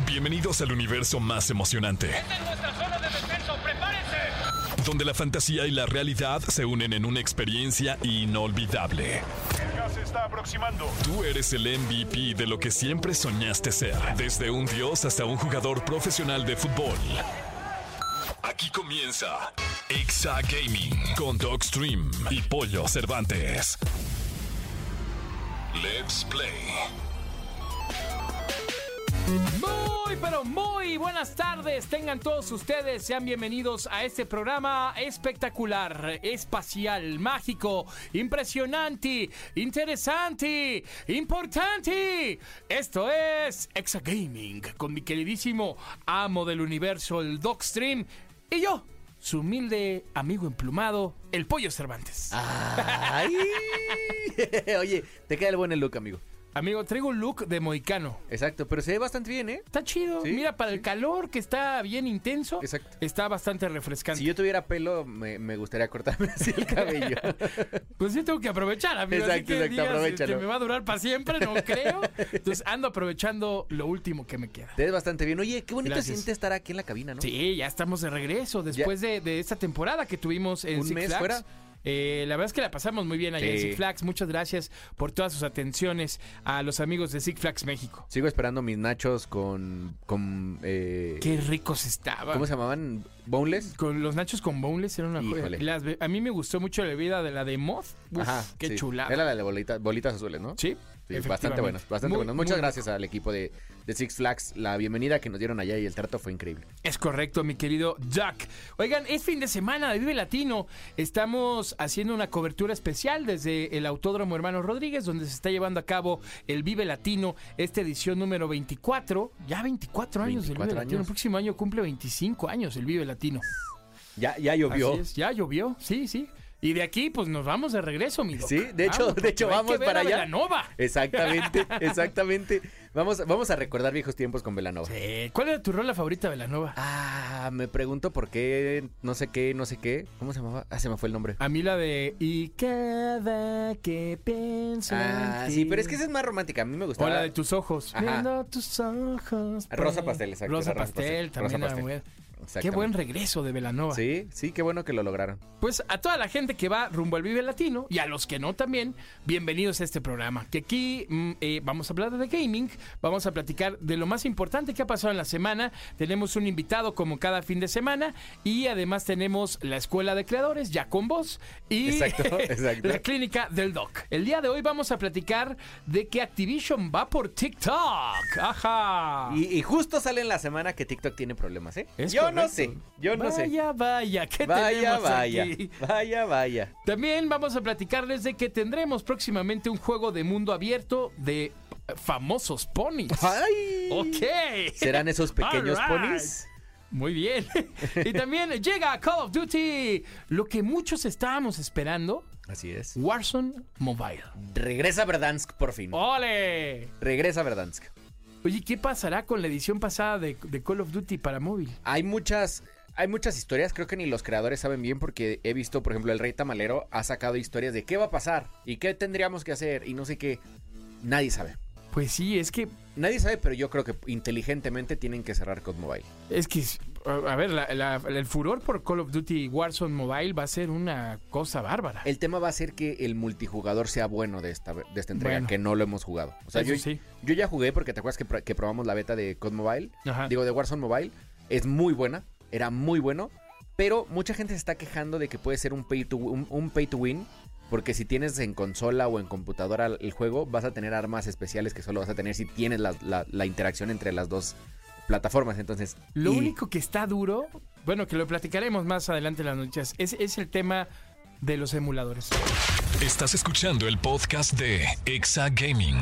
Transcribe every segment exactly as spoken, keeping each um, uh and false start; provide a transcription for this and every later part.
Bienvenidos al universo más emocionante. ¡Esta es nuestra zona de descenso! ¡Prepárense! Donde la fantasía y la realidad se unen en una experiencia inolvidable. El gas se está aproximando. Tú eres el M V P de lo que siempre soñaste ser. Desde un dios hasta un jugador profesional de fútbol. Aquí comienza Exa Gaming con Dogstream y Pollo Cervantes. Let's play. Muy, pero muy buenas tardes. Tengan todos ustedes, sean bienvenidos a este programa espectacular, espacial, mágico, impresionante, interesante, importante. Esto es Exa Gaming con mi queridísimo amo del universo, el Dogstream, y yo, su humilde amigo emplumado, el Pollo Cervantes. Ay. Oye, te queda el buen el look, amigo. Amigo, traigo un look de mohicano. Exacto, pero se ve bastante bien, ¿eh? Está chido. Sí, Mira, para sí. el calor que está bien intenso, Exacto. está bastante refrescante. Si yo tuviera pelo, me, me gustaría cortarme así el cabello. Pues sí tengo que aprovechar, amigo. Exacto, así que exacto, digas, aprovéchalo. este, me va a durar para siempre, no creo. Entonces ando aprovechando lo último que me queda. Te ves bastante bien. Oye, qué bonito Gracias. se siente estar aquí en la cabina, ¿no? Sí, ya estamos de regreso después de, de esta temporada que tuvimos en ¿Un Six mes Flags. fuera? Eh, la verdad es que la pasamos muy bien allá Sí. en Six Flags. Muchas gracias por todas sus atenciones a los amigos de Six Flags México. Sigo esperando mis nachos con... con eh, Qué ricos estaban. ¿Cómo se llamaban? ¿Boneless? Con los nachos con boneless era una Híjole. joya. Las be- a mí me gustó mucho la bebida de la de Moth. Uf, Ajá. qué sí. chulada. Era la de bolitas, bolitas azules, ¿no? Sí, Sí, efectivamente. bastante buenas, bastante Muy, buenas. Muchas muy gracias al equipo de, de Six Flags. La bienvenida que nos dieron allá y el trato fue increíble. Es correcto, mi querido Jack. Oigan, es fin de semana de Vive Latino. Estamos haciendo una cobertura especial desde el Autódromo Hermanos Rodríguez, donde se está llevando a cabo el Vive Latino, esta edición número veinticuatro. Ya veinticuatro años del Vive veinticuatro Latino. El años. próximo año cumple veinticinco años el Vive Latino. Ya, ya llovió. Así es, ya llovió, sí, sí. Y de aquí, pues nos vamos de regreso, mi Doc. Sí, de hecho, Vamos, de hecho porque hay vamos que ver para a allá. Belanova. Exactamente, exactamente. Vamos, vamos a recordar viejos tiempos con Belanova. Sí. ¿Cuál era tu rola favorita, Belanova? Ah, me pregunto por qué, no sé qué, no sé qué. ¿Cómo se llamaba? Ah, se me fue el nombre. A mí la de Y cada que pienso Ah, en ti. sí, pero es que esa es más romántica. A mí me O gustaba. la de tus ojos. Ajá. Viendo tus ojos. Rosa pastel, exacto, Rosa era Rosa pastel, pastel, también Rosa era pastel. muy- Qué Exactamente. buen regreso de Belanova. Sí, sí, qué bueno que lo lograron. Pues a toda la gente que va rumbo al Vive Latino y a los que no también, bienvenidos a este programa. Que aquí mm, eh, vamos a hablar de gaming, vamos a platicar de lo más importante que ha pasado en la semana. Tenemos un invitado como cada fin de semana y además tenemos la Escuela de Creadores, ya con vos, y Exacto, exacto. la Clínica del Doc. El día de hoy vamos a platicar de que Activision va por TikTok. Ajá. Y, y justo sale en la semana que TikTok tiene problemas, ¿eh? Es yo no correcto. sé, yo no sé. Vaya, vaya, ¿qué Vaya, tenemos vaya, aquí? vaya, vaya. También vamos a platicarles de que tendremos próximamente un juego de mundo abierto de eh, famosos ponis. ¡Ay! Ok. ¿Serán esos pequeños All right. ponis? Muy bien. Y también llega Call of Duty, lo que muchos estábamos esperando, Así es. Warzone Mobile. Regresa Verdansk por fin. ¡Ole! Regresa Verdansk. Oye, ¿qué pasará con la edición pasada de, de Call of Duty para móvil? Hay muchas, hay muchas historias, creo que ni los creadores saben bien porque he visto, por ejemplo, el Rey Tamalero ha sacado historias de qué va a pasar y qué tendríamos que hacer y no sé qué. Nadie sabe. Pues sí, es que Nadie sabe, pero yo creo que inteligentemente tienen que cerrar C O D Mobile. Es que, a ver, la- la- el furor por Call of Duty Warzone Mobile va a ser una cosa bárbara. El tema va a ser que el multijugador sea bueno de esta, de esta entrega, Bueno. que no lo hemos jugado. O sea, Eso yo, sí. yo ya jugué porque te acuerdas que, pro- que probamos la beta de C O D Mobile. Ajá. Digo, de Warzone Mobile. Es muy buena, era muy bueno, pero mucha gente se está quejando de que puede ser un pay to, un, un pay to win. Porque si tienes en consola o en computadora el juego, vas a tener armas especiales que solo vas a tener si tienes la, la- la interacción entre las dos plataformas. Entonces, Lo y- único que está duro, bueno, que lo platicaremos más adelante en las noticias, es, es el tema de los emuladores. Estás escuchando el podcast de Exa Gaming.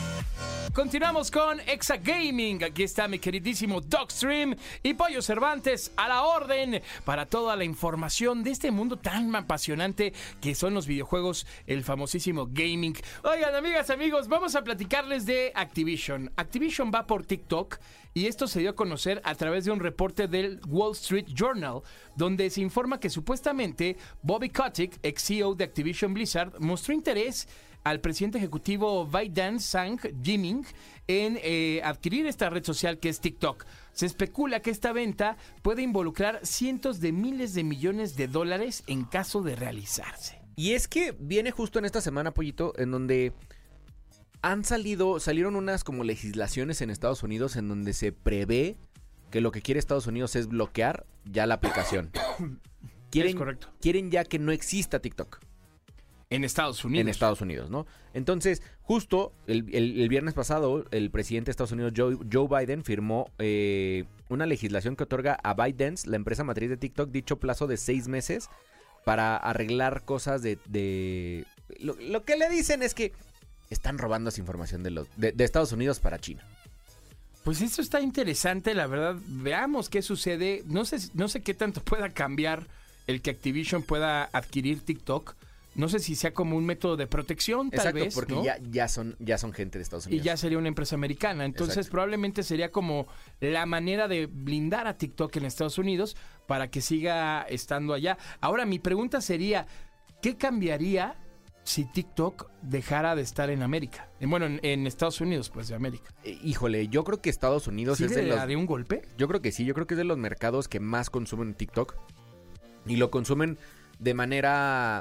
Continuamos con Exa Gaming. Aquí está mi queridísimo Dogstream y Pollo Cervantes a la orden para toda la información de este mundo tan apasionante que son los videojuegos, el famosísimo gaming. Oigan, amigas, amigos, vamos a platicarles de Activision. Activision va por TikTok y esto se dio a conocer a través de un reporte del Wall Street Journal, donde se informa que supuestamente Bobby Kotick, ex C E O de Activision Blizzard, mostró interés al presidente ejecutivo ByteDance, Sang Jiming, en eh, adquirir esta red social que es TikTok. Se especula que esta venta puede involucrar cientos de miles de millones de dólares en caso de realizarse. Y es que viene justo en esta semana, Pollito, en donde han salido, salieron unas como legislaciones en Estados Unidos en donde se prevé que lo que quiere Estados Unidos es bloquear ya la aplicación. Quieren, es correcto. Quieren ya que no exista TikTok. En Estados Unidos. En Estados Unidos, ¿no? Entonces, justo el, el, el viernes pasado, el presidente de Estados Unidos, Joe, Joe Biden, firmó eh, una legislación que otorga a ByteDance, la empresa matriz de TikTok, dicho plazo de seis meses para arreglar cosas de... de lo, lo que le dicen es que están robando esa información de, los, de, de Estados Unidos para China. Pues eso está interesante, la verdad. Veamos qué sucede. No sé, no sé qué tanto pueda cambiar el que Activision pueda adquirir TikTok. No sé si sea como un método de protección, tal Exacto, vez, porque ¿no? ya, ya, son, ya son gente de Estados Unidos. Y ya sería una empresa americana. Entonces, Exacto. probablemente sería como la manera de blindar a TikTok en Estados Unidos para que siga estando allá. Ahora, mi pregunta sería, ¿qué cambiaría si TikTok dejara de estar en América? Bueno, en, en Estados Unidos, pues, de América. Eh, híjole, yo creo que Estados Unidos ¿Sí es de le los... daría un golpe? Yo creo que sí, yo creo que es de los mercados que más consumen TikTok. Y lo consumen de manera...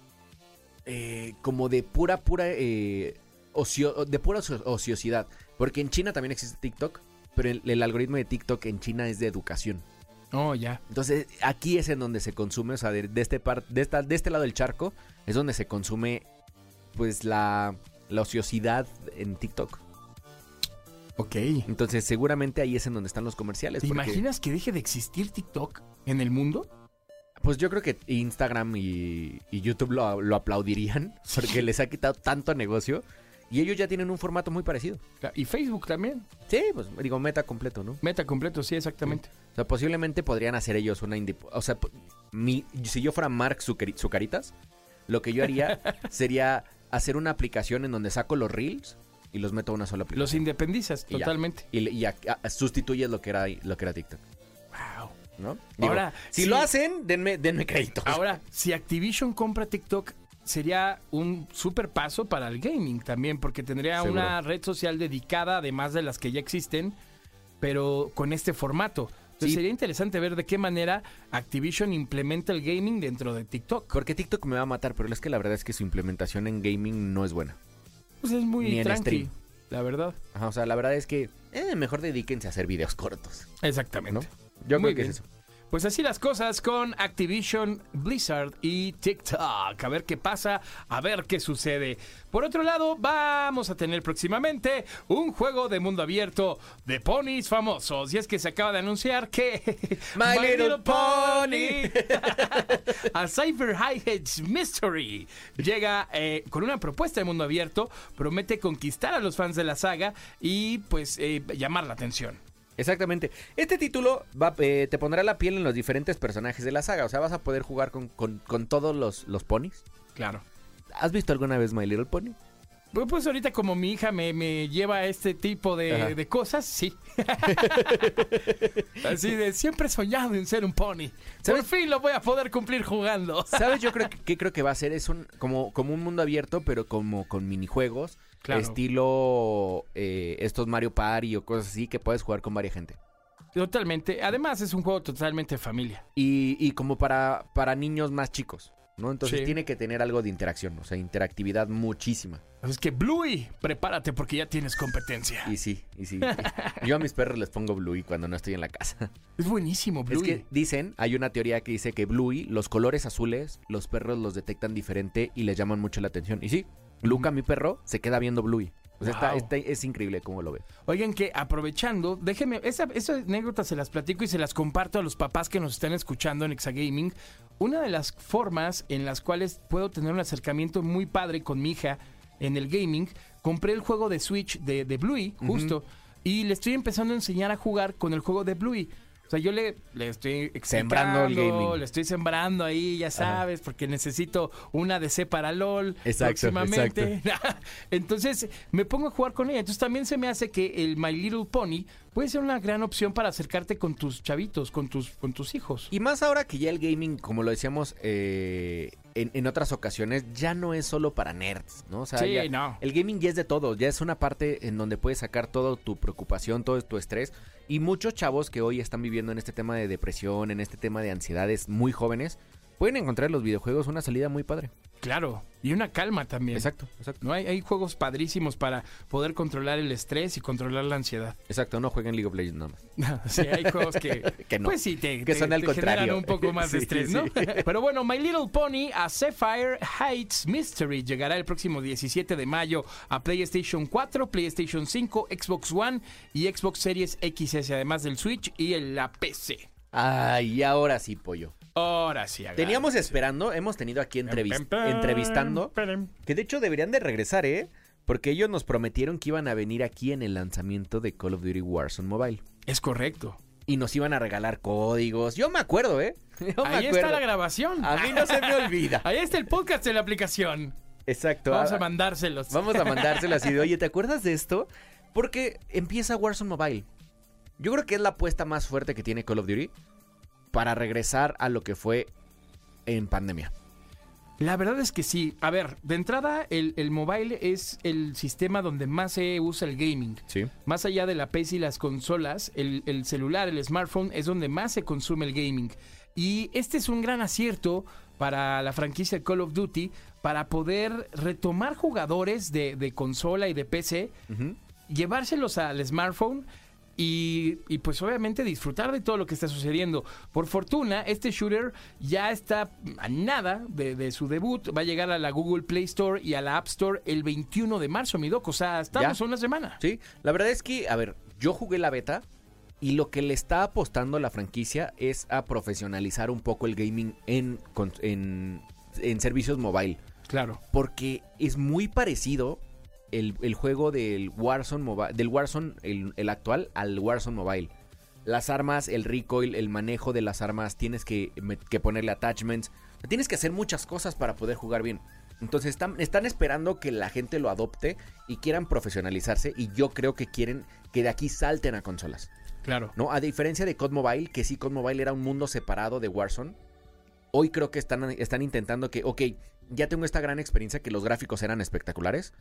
Eh, como de pura, pura, eh, ocio, de pura ociosidad. Porque en China también existe TikTok, pero el, el algoritmo de TikTok en China es de educación. Oh, ya. Entonces, aquí es en donde se consume, o sea, de, de este par, de, esta, de este lado del charco, es donde se consume, pues, la, la ociosidad en TikTok. Ok. Entonces, seguramente ahí es en donde están los comerciales. ¿Te porque, imaginas que deje de existir TikTok en el mundo? Pues yo creo que Instagram y, y YouTube lo, lo aplaudirían, porque les ha quitado tanto negocio. Y ellos ya tienen un formato muy parecido. Y Facebook también. Sí, pues digo, Meta completo, ¿no? Meta completo, sí, exactamente. O sea, posiblemente podrían hacer ellos una... indip- O sea, mi, si yo fuera Mark Zucker- Zucaritas, lo que yo haría sería hacer una aplicación en donde saco los Reels y los meto a una sola aplicación. Los independizas, Y ya. totalmente. Y, y a- a- sustituyes lo que era, lo que era TikTok, Wow. ¿no? Digo, Ahora, si sí. lo hacen, denme, denme crédito. Ahora, si Activision compra TikTok, sería un super paso para el gaming también, porque tendría Seguro. una red social dedicada, además de las que ya existen, pero con este formato. Entonces Sí. sería interesante ver de qué manera Activision implementa el gaming dentro de TikTok. Porque TikTok me va a matar, pero es que la verdad es que su implementación en gaming no es buena. Pues es muy Ni en tranqui, stream. la verdad. Ajá, o sea, la verdad es que eh, mejor dedíquense a hacer videos cortos, Exactamente. ¿no? Yo Muy creo que bien. es eso. Pues así las cosas con Activision, Blizzard y TikTok. A ver qué pasa, a ver qué sucede. Por otro lado, vamos a tener próximamente un juego de mundo abierto de ponis famosos. Y es que se acaba de anunciar que My Little Pony a Cyber Hi-Hedge Mystery llega eh, con una propuesta de mundo abierto. Promete conquistar a los fans de la saga y pues eh, llamar la atención. Exactamente. Este título va, eh, te pondrá la piel en los diferentes personajes de la saga. O sea, vas a poder jugar con, con, con todos los, los ponis. Claro. ¿Has visto alguna vez My Little Pony? Pues, pues ahorita como mi hija me, me lleva a este tipo Ajá. de, de cosas, sí. Así de, siempre he soñado en ser un pony. Por ¿Sabes? fin lo voy a poder cumplir jugando. ¿Sabes? Yo creo que, que creo que va a ser es un como, como un mundo abierto, pero como con minijuegos. Claro. Estilo eh, estos Mario Party o cosas así que puedes jugar con varias gente. Totalmente. Además es un juego totalmente de familia. Y, y como para, para niños más chicos, ¿no? Entonces Sí. tiene que tener algo de interacción, o sea, interactividad muchísima. Así que Bluey, prepárate porque ya tienes competencia. Y sí, y sí. Yo a mis perros les pongo Bluey cuando no estoy en la casa. Es buenísimo, Bluey. Es que dicen, hay una teoría que dice que Bluey, los colores azules, los perros los detectan diferente y les llaman mucho la atención. Y sí, Luca, mi perro, se queda viendo Bluey. O sea, está, Wow. está- es increíble cómo lo ve. Oigan, que aprovechando, déjenme, esa, esa anécdota se las platico y se las comparto a los papás que nos están escuchando en Exagaming. Una de las formas en las cuales puedo tener un acercamiento muy padre con mi hija en el gaming, compré el juego de Switch de, de Bluey, justo, y le estoy empezando a enseñar a jugar con el juego de Bluey. O sea, yo le, le estoy Sembrando el explicando, gaming. le estoy sembrando ahí, ya sabes, porque necesito una D C para LOL Exacto, próximamente. Entonces me pongo a jugar con ella. Entonces también se me hace que el My Little Pony puede ser una gran opción para acercarte con tus chavitos, con tus, con tus hijos. Y más ahora que ya el gaming, como lo decíamos eh, en, en otras ocasiones, ya no es solo para nerds, ¿no? O sea, Sí, ya- no. el gaming ya es de todo, ya es una parte en donde puedes sacar toda tu preocupación, todo tu estrés. Y muchos chavos que hoy están viviendo en este tema de depresión, en este tema de ansiedades muy jóvenes, pueden encontrar en los videojuegos una salida muy padre. Claro, y una calma también. Exacto, exacto. ¿No? Hay, hay juegos padrísimos para poder controlar el estrés y controlar la ansiedad. Exacto, no jueguen League of Legends nada más. Sí, hay juegos que, Que no. pues sí, te, Que te- son al te contrario. generan un poco más de Sí, estrés, sí. ¿no? Pero bueno, My Little Pony a Sapphire Heights Mystery llegará el próximo diecisiete de mayo a PlayStation cuatro, PlayStation cinco, Xbox One y Xbox Series X S, además del Switch y el- la P C. Ay, ahora sí, pollo. Ahora sí, agárrense. Teníamos esperando, hemos tenido aquí entrevis- entrevistando, que de hecho deberían de regresar, ¿eh? Porque ellos nos prometieron que iban a venir aquí en el lanzamiento de Call of Duty Warzone Mobile. Es correcto. Y nos iban a regalar códigos. Yo me acuerdo, ¿eh? Yo me Ahí acuerdo. está la grabación. A mí no se me olvida. Ahí está el podcast de la aplicación. Exacto. Vamos Ah, a mandárselos. Vamos a mandárselo así de, oye, ¿te acuerdas de esto? Porque empieza Warzone Mobile. Yo creo que es la apuesta más fuerte que tiene Call of Duty para regresar a lo que fue en pandemia. La verdad es que sí. A ver, de entrada, el, el mobile es el sistema donde más se usa el gaming. Sí. Más allá de la P C y las consolas, el, el celular, el smartphone, es donde más se consume el gaming. Y este es un gran acierto para la franquicia Call of Duty para poder retomar jugadores de, de consola y de P C, Ujú. llevárselos al smartphone y, y pues obviamente disfrutar de todo lo que está sucediendo. Por fortuna, este shooter ya está a nada de, de su debut. Va a llegar a la Google Play Store y a la App Store el veintiuno de marzo, mi doc. O sea, estamos Ya. a una semana. Sí, la verdad es que, a ver, yo jugué la beta y lo que le está apostando la franquicia es a profesionalizar un poco el gaming en, con- en, en servicios mobile. Claro. Porque es muy parecido el, el juego del Warzone Mobile, del Warzone, el, el actual, al Warzone Mobile. Las armas, el recoil, el manejo de las armas, tienes que, me- que ponerle attachments. Tienes que hacer muchas cosas para poder jugar bien. Entonces están, están esperando que la gente lo adopte y quieran profesionalizarse. Y yo creo que quieren que de aquí salten a consolas. Claro. ¿No? A diferencia de C O D Mobile, que sí, C O D Mobile era un mundo separado de Warzone. Hoy creo que están, están intentando que, ok, ya tengo esta gran experiencia que los gráficos eran espectaculares.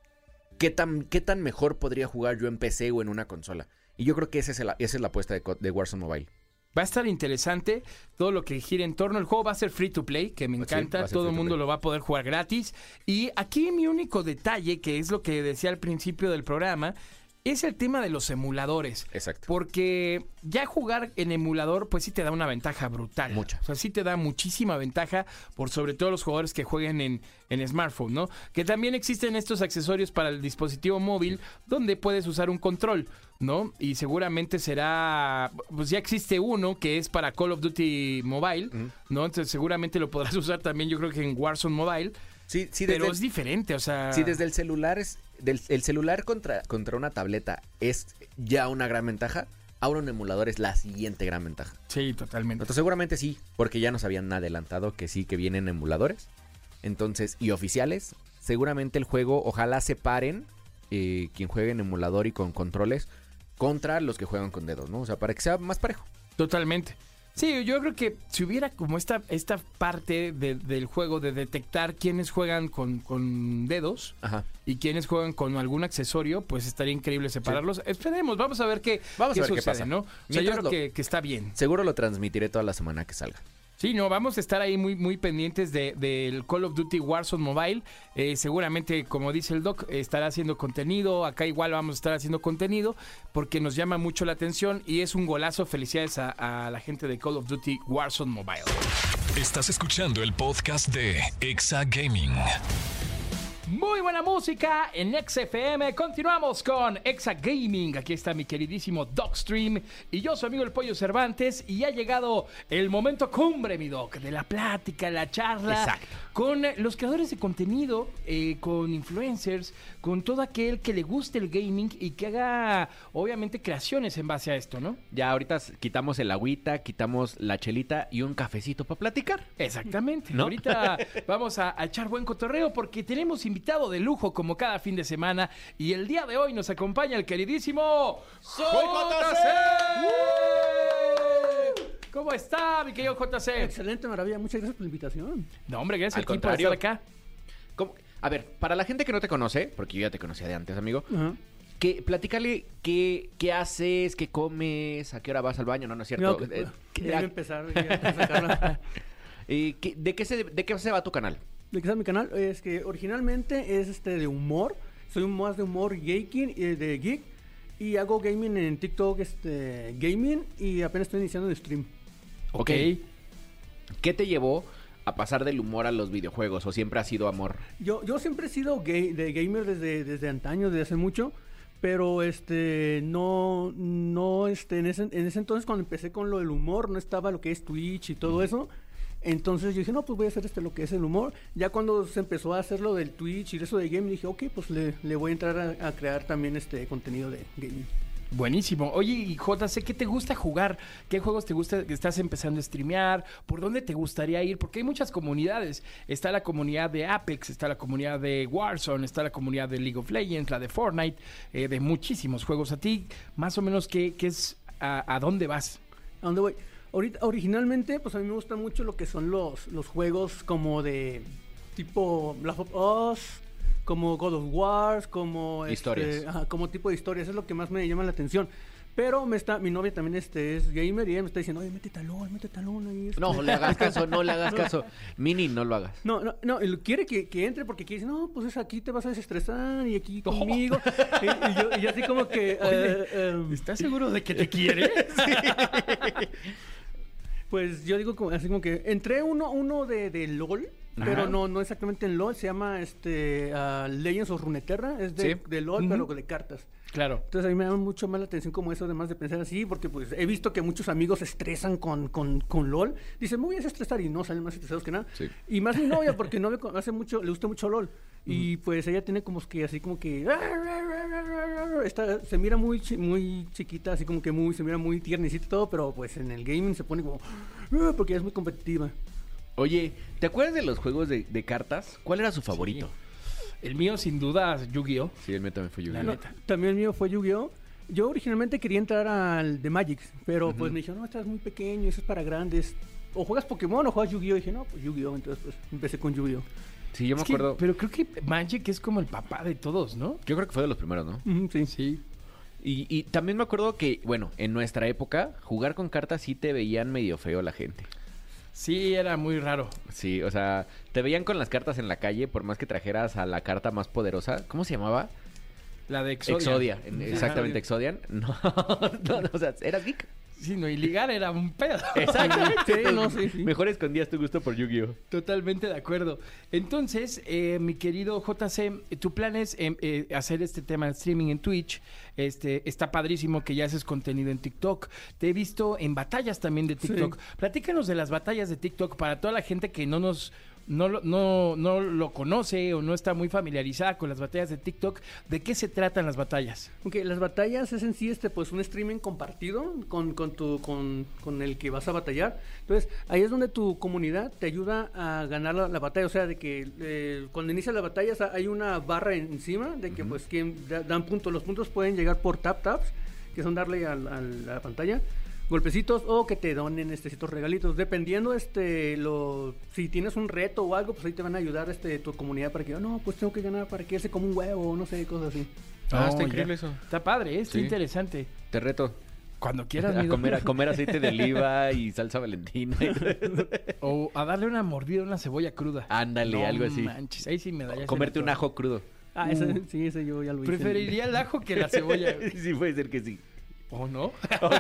¿Qué tan, qué tan mejor podría jugar yo en P C o en una consola? Y yo creo que esa es, el- esa es la apuesta de, Co- de Warzone Mobile. Va a estar interesante todo lo que gira en torno. El juego va a ser free to play, que me Sí, encanta. va a ser todo el free to mundo play. lo va a poder jugar gratis. Y aquí mi único detalle, que es lo que decía al principio del programa, es el tema de los emuladores. Exacto. Porque ya jugar en emulador, pues sí te da una ventaja brutal. Mucha. O sea, sí te da muchísima ventaja por sobre todo los jugadores que jueguen en, en smartphone, ¿no? Que también existen estos accesorios para el dispositivo móvil donde puedes usar un control, ¿no? Y seguramente será, pues ya existe uno que es para Call of Duty Mobile, Ujú. ¿no? Entonces seguramente lo podrás usar también, yo creo que en Warzone Mobile, Sí, sí, pero desde, es diferente, o sea... sí, desde el celular, es, del, el celular contra, contra una tableta es ya una gran ventaja. Ahora un emulador es la siguiente gran ventaja. Sí, totalmente. Entonces seguramente sí, porque ya nos habían adelantado que sí, que vienen emuladores. Entonces, y oficiales, seguramente el juego, ojalá separen eh, quien juegue en emulador y con controles contra los que juegan con dedos, ¿no? O sea, para que sea más parejo. Totalmente. Sí, yo creo que si hubiera como esta, esta parte de- del juego de detectar quiénes juegan con, con dedos Ajá. y quiénes juegan con algún accesorio, pues estaría increíble separarlos. Esperemos, vamos a ver qué, Vamos qué a ver qué sucede, pasa. ¿no? O sea, yo Mientras creo lo- que, que está bien. Seguro lo transmitiré toda la semana que salga. Sí, no, vamos a estar ahí muy, muy pendientes de- del Call of Duty Warzone Mobile. Eh, seguramente, como dice el Doc, estará haciendo contenido. Acá igual vamos a estar haciendo contenido porque nos llama mucho la atención y es un golazo. Felicidades a, a la gente de Call of Duty Warzone Mobile. Estás escuchando el podcast de Exa Gaming. Muy buena música en X F M. Continuamos con Exa Gaming. Aquí está mi queridísimo Docstream y yo, su amigo el Pollo Cervantes. Y ha llegado el momento cumbre, mi Doc, de la plática, la charla. Exacto. Con los creadores de contenido, eh, con influencers, con todo aquel que le guste el gaming y que haga, obviamente, creaciones en base a esto, ¿no? Ya ahorita quitamos el agüita, quitamos la chelita y un cafecito para platicar. Exactamente. ¿No? Ahorita vamos a, a echar buen cotorreo porque tenemos invitados invitado de lujo como cada fin de semana. Y el día de hoy nos acompaña el queridísimo J C. ¿Cómo está, mi querido J C? Excelente, maravilla. Muchas gracias por la invitación. No, hombre, gracias Al a ti por contrario. estar acá. ¿Cómo? A ver, para la gente que no te conoce, porque yo ya te conocía de antes, amigo, Ajá. que platícale qué, qué haces, qué comes, a qué hora vas al baño, no, no es cierto. No, que- Eh, ya ¿qué- iba a empezar, ya iba a sacarla. eh, ¿qué- de, qué se, ¿De qué se va tu canal? De que sea mi canal, es que originalmente es este de humor. Soy un más de humor geeking, eh, de geek. Y hago gaming en TikTok, este, gaming. Y apenas estoy iniciando en stream. Ok. ¿Qué te llevó a pasar del humor a los videojuegos o siempre ha sido amor? Yo, yo siempre he sido gay, de gamer desde, desde antaño, desde hace mucho. Pero este, no, no, este, en ese, en ese entonces cuando empecé con lo del humor, no estaba lo que es Twitch y todo eso. Entonces yo dije, no, pues voy a hacer este lo que es el humor. Ya cuando se empezó a hacer lo del Twitch y eso de gaming, dije, ok, pues le, le voy a entrar a, a crear también este contenido de gaming. Buenísimo. Oye, y J C, ¿qué te gusta jugar? ¿Qué juegos te gusta que estás empezando a streamear? ¿Por dónde te gustaría ir? Porque hay muchas comunidades. Está la comunidad de Apex, está la comunidad de Warzone, está la comunidad de League of Legends, la de Fortnite, eh, de muchísimos juegos. ¿A ti, más o menos, qué, qué es, a, a dónde vas? ¿A dónde voy? Ahorita, originalmente, pues a mí me gusta mucho lo que son los, los juegos como de tipo Last of Us, como God of War, como este, Historias. ajá, como tipo de historias, eso es lo que más me llama la atención. Pero me está, mi novia también este es gamer y ella me está diciendo, oye, métete a LOL, métete a LOL. Ahí, este". No le hagas caso, no le hagas caso. Mini, no lo hagas. No, no, no, él quiere que, que entre porque quiere decir, no, pues es aquí te vas a desestresar y aquí conmigo. y, y yo, y yo así como que... eh, em, ¿Estás seguro de que te quiere? Pues yo digo como, así como que entré uno, uno de, de LOL, pero Ajá. no, no exactamente en LOL, se llama este uh, Legends of Runeterra, es de, Sí. de LOL, Ujú. pero de cartas. Claro. Entonces a mí me llama mucho más la atención como eso, además de pensar así, porque pues he visto que muchos amigos se estresan con, con, con LOL. Dicen, me voy a estresar y no, salen más estresados que nada. Sí. Y más mi novia, porque mi novia hace mucho, le gusta mucho LOL. Y pues ella tiene como que así como que... Está, se mira muy, chi- muy chiquita, así como que muy, se mira muy tiernecita y todo, pero pues en el gaming se pone como... "Ah", porque ella es muy competitiva. Oye, ¿te acuerdas de los juegos de, de cartas? ¿Cuál era su favorito? El mío, sin duda, Yu-Gi-Oh! Sí, el mío también fue La Yu-Gi-Oh! neta. También el mío fue Yu-Gi-Oh! Yo originalmente quería entrar al de Magic, pero pues me dijeron, no, estás muy pequeño, eso es para grandes. O juegas Pokémon o juegas Yu-Gi-Oh! Y dije, no, pues Yu-Gi-Oh! Entonces pues empecé con Yu-Gi-Oh! Sí, yo me Es que- acuerdo. pero creo que Magic es como el papá de todos, ¿no? Yo creo que fue de los primeros, ¿no? Ujú, sí. Sí. Y, y también me acuerdo que, bueno, en nuestra época, jugar con cartas sí te veían medio feo la gente. Sí, era muy raro. Sí, o sea, te veían con las cartas en la calle, por más que trajeras a la carta más poderosa. ¿Cómo se llamaba? La de Exodia. Exodia. en- Exactamente, Exodian. No, no, no, o sea, ¿eras geek? Sí, no, y ligar era un pedo. Exacto. Sí, no, sí, sí. Mejor escondías tu gusto por Yu-Gi-Oh! Totalmente de acuerdo. Entonces, eh, mi querido J C, tu plan es eh, eh, hacer este tema de streaming en Twitch. Este, está padrísimo que ya haces contenido en TikTok. Te he visto en batallas también de TikTok. Sí. Platícanos de las batallas de TikTok para toda la gente que no nos... No, lo- no, no lo conoce o no está muy familiarizada con las batallas de TikTok. ¿De qué se tratan las batallas? Ok, las batallas es en sí este, pues un streaming compartido con, con, tu, con, con el que vas a batallar. Entonces, ahí es donde tu comunidad te ayuda a ganar la, la batalla. O sea, de que eh, cuando inicia la batalla o sea, hay una barra encima de que pues quien da- dan puntos. Los puntos pueden llegar por tap taps, que son darle al- al- a la pantalla golpecitos o que te donen este ciertos regalitos dependiendo este lo si tienes un reto o algo pues ahí te van a ayudar este tu comunidad para que oh, no pues tengo que ganar para que ese como un huevo no sé cosas así. Ah, Oh, está ya. increíble eso. Está padre, ¿eh? Está Sí. interesante. Te reto. Cuando quieras, A mi comer, a doc. comer aceite de oliva y salsa valentina. O a darle una mordida a una cebolla cruda. Ándale, No algo así. manches, ahí sí me daría. Comerte un ajo crudo. Ah, ese, sí, ese yo ya lo hice. Preferiría el ajo que la cebolla. Sí, puede ser que sí. ¿O no?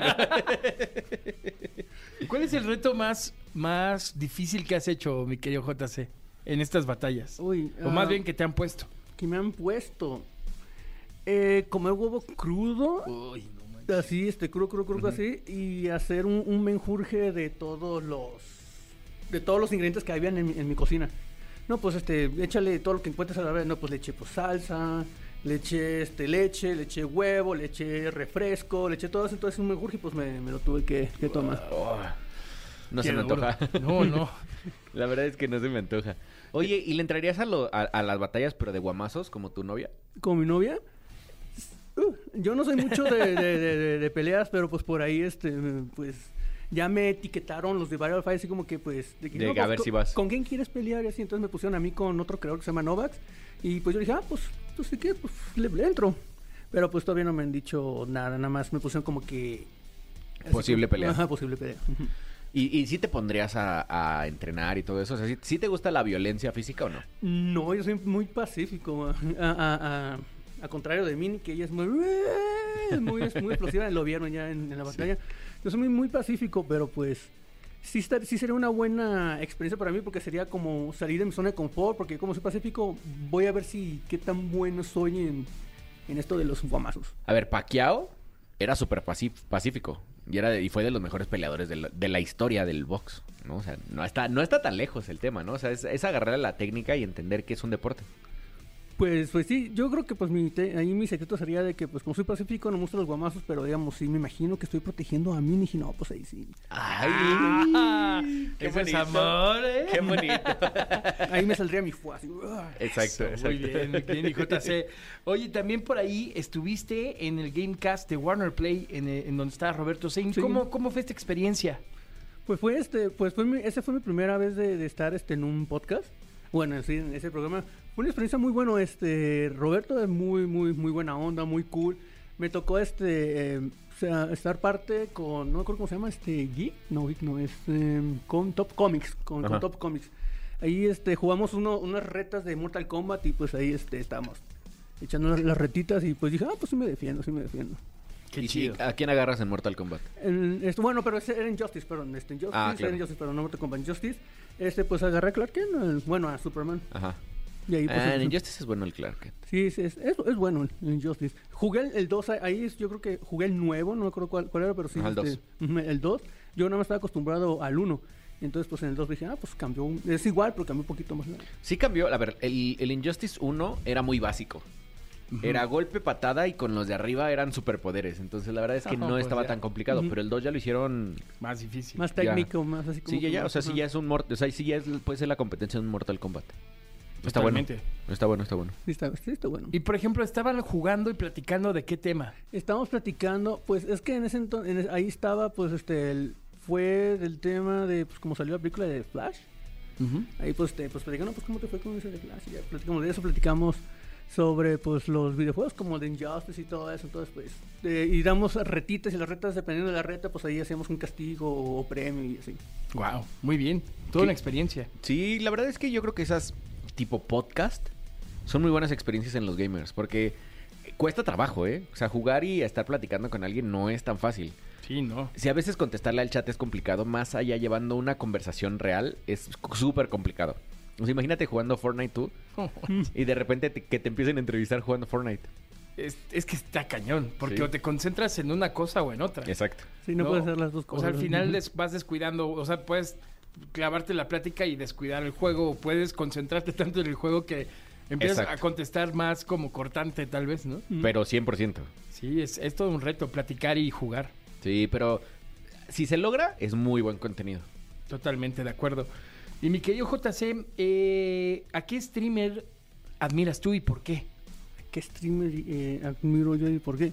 ¿Cuál es el reto más, más difícil que has hecho, mi querido J C, en estas batallas? Uy, O más ah, bien que te han puesto. que me han puesto eh, comer huevo crudo. Uy, no manches. Así, este, crudo, crudo, crudo, así. Y hacer un, un menjurje de todos los... De todos los ingredientes que habían en, mi- en mi cocina. No, pues, este, échale todo lo que encuentres a la vez. No, pues, le eché, pues, salsa, le eché, este, leche, le eché huevo, le eché refresco, le eché todo eso. Entonces, un menjurje, pues, me, me lo tuve que, que tomar. No se Qué me duro. antoja. No, no. La verdad es que no se me antoja. Oye, ¿y le entrarías a, lo- a, a las batallas, pero de guamazos, como tu novia? Con mi novia. Uh, yo no soy mucho de, de- de- de- de peleas, pero pues por ahí, este, pues, ya me etiquetaron los de Battle Fight, así como que, pues... De, que, De no, que a pues, ver con- si vas. ¿Con quién quieres pelear? Y así, entonces me pusieron a mí con otro creador que se llama Novax. Y pues yo dije, ah, pues, pues si quieres, pues le, le entro. Pero pues todavía no me han dicho nada, nada más me pusieron como que... así Posible como- pelea. Ajá, posible pelea. Ujú. ¿Y, y sí te pondrías a, a entrenar y todo eso? O sea, ¿sí, sí te gusta la violencia física o no? No, yo soy muy pacífico. A, a- a- a contrario de Minnie, que ella es muy, es muy, es muy explosiva. Lo vieron ya en, en la batalla. Yo soy muy, muy pacífico, pero pues sí, estar- sí sería una buena experiencia para mí, porque sería como salir de mi zona de confort, porque como soy pacífico, voy a ver si qué tan bueno soy en, en esto de los guamazos. A ver, Pacquiao era súper paci- pacífico. Y, era de- y fue de los mejores peleadores de la, de la historia del box, ¿no? O sea, no está, no está tan lejos el tema, ¿no? O sea, es, es agarrar la técnica y entender que es un deporte. Pues, pues sí, yo creo que pues mi te- ahí mi secreto sería de que pues como soy pacífico no me gustan los guamazos, pero digamos, sí me imagino que estoy protegiendo a Minnie y no, pues ahí sí. ¡Ay! ¡Qué buen amor, eh! ¡Qué bonito! Ahí me saldría mi fuá, así, ¡uah! Exacto, Eso, muy exacto. bien, muy bien, y J C. Oye, también por ahí estuviste en el Gamecast de Warner Play, en, eh, en donde está Roberto Sein. Sí. ¿Cómo, ¿Cómo fue esta experiencia? Pues fue este, pues fue mi, esa fue mi primera vez de, de estar este en un podcast. Bueno, sí, en ese programa. Fue una experiencia muy buena, este, Roberto es muy, muy, muy buena onda, muy cool. Me tocó este, eh, o sea, estar parte con, no me acuerdo cómo se llama, este, Geek, no, Geek no, es eh, con Top Comics, con, con Ajá. Top Comics. Ahí este, jugamos uno, unas retas de Mortal Kombat y pues ahí este, estábamos echando las, las retitas y pues dije, ah, pues sí me defiendo, sí me defiendo. Qué ¿Y chido. si- a quién agarras en Mortal Kombat? En- este, bueno, pero ese era Injustice, perdón, este, Injustice, Ah, claro. era Injustice, pero no Mortal Kombat, Injustice. Este, pues agarré a Clark Kent, el- bueno, a Superman. Ajá. Y ahí, pues, Ah, en el- Injustice es bueno el Clark Kent. sí, es, es, es, es bueno el Injustice. Jugué el, el dos, ahí es- yo creo que jugué el nuevo, no me acuerdo cuál, cuál era, pero sí. Ajá, el este, ujú, el dos. Yo nada más estaba acostumbrado al uno. Entonces, pues en el dos dije, ah, pues cambió. un- Es igual, pero cambió un poquito más. Sí cambió, a ver, el, el Injustice uno era muy básico. Era golpe, patada y con los de arriba eran superpoderes. Entonces la verdad es que Ajá, no pues estaba ya. tan complicado. Ujú. Pero el dos ya lo hicieron... Más difícil. Más técnico, más así como. Sí, ya, que ya. O más- sea, sí ajá. ya es un Mortal... O sea, sí ya es, puede ser la competencia de un Mortal Kombat. Está bueno. Totalmente. Está bueno, está bueno. Sí, está, sí, está bueno. Y por ejemplo, estaban jugando y platicando de qué tema. Estábamos platicando, pues es que en ese entonces, ahí estaba, pues este, el- fue del tema de, pues como salió la película de Flash. Ahí pues, te, pues platicando, pues cómo te fue con ese de Flash. Y ya platicamos de eso, platicamos sobre pues los videojuegos como de Injustice y todo eso. Entonces, pues, de- y damos retitas y las retas, dependiendo de la reta, pues ahí hacíamos un castigo o premio y así. Wow, muy bien. Toda ¿Qué? una experiencia. Sí, la verdad es que yo creo que esas tipo podcast son muy buenas experiencias en los gamers. Porque cuesta trabajo, ¿eh? O sea, jugar y estar platicando con alguien no es tan fácil. Sí, ¿no? Si a veces contestarle al chat es complicado, más allá llevando una conversación real es súper complicado. O sea, imagínate jugando Fortnite tú y de repente te- que te empiecen a entrevistar jugando Fortnite. Es, es que está cañón, porque Sí. o te concentras en una cosa o en otra. Exacto. Sí, no, puedes hacer las dos O cosas. sea, al final Ujú. des- vas descuidando, o sea, puedes clavarte en la plática y descuidar el juego, o puedes concentrarte tanto en el juego que empiezas Exacto. a contestar más como cortante tal vez, ¿no? Pero cien por ciento. Sí, es, es todo un reto, platicar y jugar. Sí, pero si se logra, es muy buen contenido. Totalmente de acuerdo. Y mi querido J C, eh, ¿a qué streamer admiras tú y por qué? ¿Qué streamer eh, admiro yo y por qué?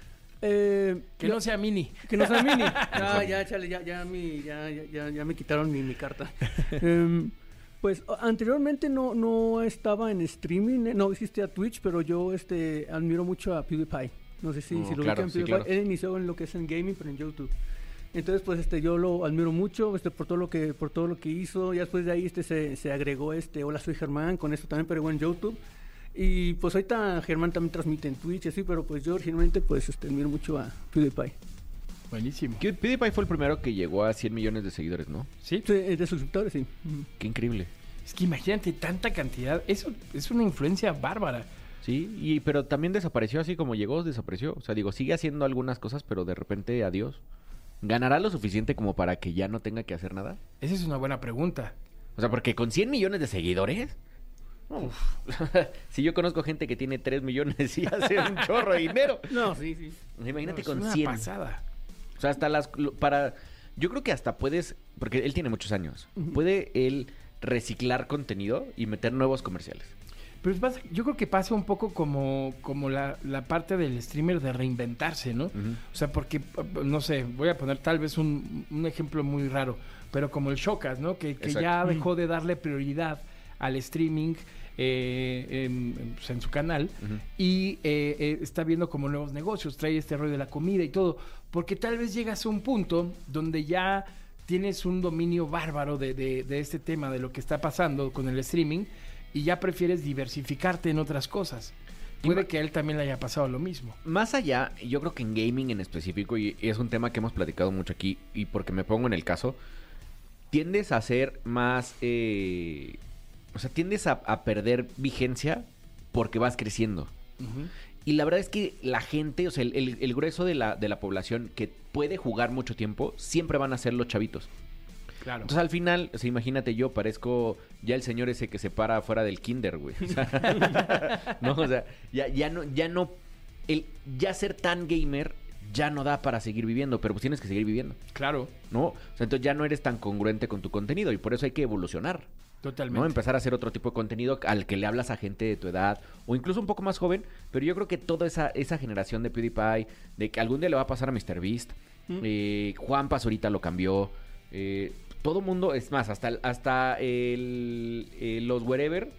Eh, Que yo- no sea Mini. Que no sea Mini. Ya, ya, chale, ya, ya, mi, ya, ya, ya, ya me quitaron mi, mi carta. Em, pues a- anteriormente no, no estaba en streaming, eh, no existía Twitch, pero yo este admiro mucho a PewDiePie. No sé si, Oh, si lo claro, ubican, sí, PewDiePie. claro. Él inició en lo que es en gaming, pero en YouTube. Entonces, pues este yo lo admiro mucho, este por todo lo que por todo lo que hizo. Ya después de ahí este se, se agregó este Hola, soy Germán, con esto también pegó en YouTube. Y pues ahorita Germán también transmite en Twitch y así, pero pues yo originalmente pues este admiro mucho a PewDiePie. Buenísimo. Que PewDiePie fue el primero que llegó a cien millones de seguidores, ¿no? Sí, Sí, de suscriptores, sí. Ujú. Qué increíble. es que imagínate tanta cantidad. Eso es una influencia bárbara. Sí, y pero también desapareció así como llegó, desapareció. O sea, digo, sigue haciendo algunas cosas, pero de repente adiós. ¿Ganará lo suficiente como para que ya no tenga que hacer nada? Esa es una buena pregunta. O sea, porque con cien millones de seguidores... uf, si yo conozco gente que tiene tres millones y hace un chorro de dinero. No, sí, sí. Imagínate No, es con una cien. pasada. O sea, hasta las... lo- para... Yo creo que hasta puedes, porque él tiene muchos años, uh-huh. puede él reciclar contenido y meter nuevos comerciales. Pero pasa, yo creo que pasa un poco como, como la, la parte del streamer de reinventarse, ¿no? Uh-huh. O sea, porque, no sé, voy a poner tal vez un, un ejemplo muy raro, pero como el Showcast, ¿no? Que, que ya dejó de darle prioridad al streaming eh, en, en, en su canal uh-huh. y eh, eh, está viendo como nuevos negocios, trae este rollo de la comida y todo, porque tal vez llegas a un punto donde ya tienes un dominio bárbaro de, de, de este tema, de lo que está pasando con el streaming, y ya prefieres diversificarte en otras cosas. Puede que a él también le haya pasado lo mismo. Más allá, yo creo que en gaming en específico, y es un tema que hemos platicado mucho aquí, y porque me pongo en el caso, tiendes a ser más... Eh, o sea, tiendes a, a perder vigencia porque vas creciendo. Uh-huh. Y la verdad es que la gente, o sea, el, el, el grueso de la, de la población que puede jugar mucho tiempo, siempre van a ser los chavitos. Claro. Entonces al final, o sea, imagínate, yo parezco ya el señor ese que se para afuera del kinder, güey. O sea, no, o sea, ya, ya no, ya no, el ya ser tan gamer ya no da para seguir viviendo, pero pues tienes que seguir viviendo. Claro. ¿No? O sea, entonces ya no eres tan congruente con tu contenido y por eso hay que evolucionar. Totalmente. ¿No? Empezar a hacer otro tipo de contenido al que le hablas a gente de tu edad o incluso un poco más joven, pero yo creo que toda esa, esa generación de PewDiePie, de que algún día le va a pasar a MrBeast, ¿Mm? eh, Juanpas ahorita lo cambió, eh, todo mundo, es más, hasta, hasta el, eh, los Wherever